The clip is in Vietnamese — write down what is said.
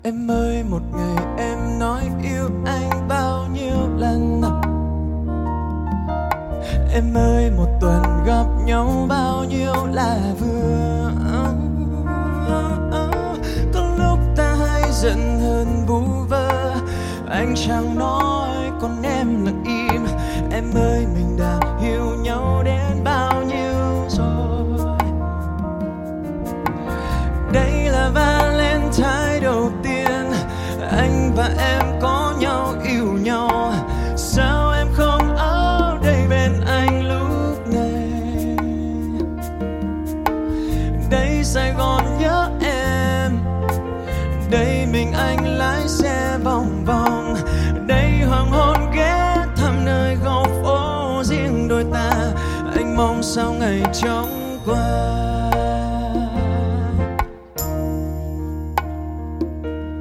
Em ơi, một ngày em nói yêu anh bao nhiêu lần? Em ơi, một tuần gặp nhau bao nhiêu là vừa? Có lúc ta hay giận hơn vu vơ, anh chẳng nói còn em lặng im. Em ơi, mình đã hiểu nhau đến bao nhiêu rồi? Đây là Valentine đầu tiên anh và em có nhau, yêu nhau. Sao em không ở đây bên anh lúc này? Đây Sài Gòn nhớ em, đây mình anh lái xe vòng vòng, đây hoàng hôn ghé thăm nơi góc phố riêng đôi ta. Anh mong sao ngày chóng qua.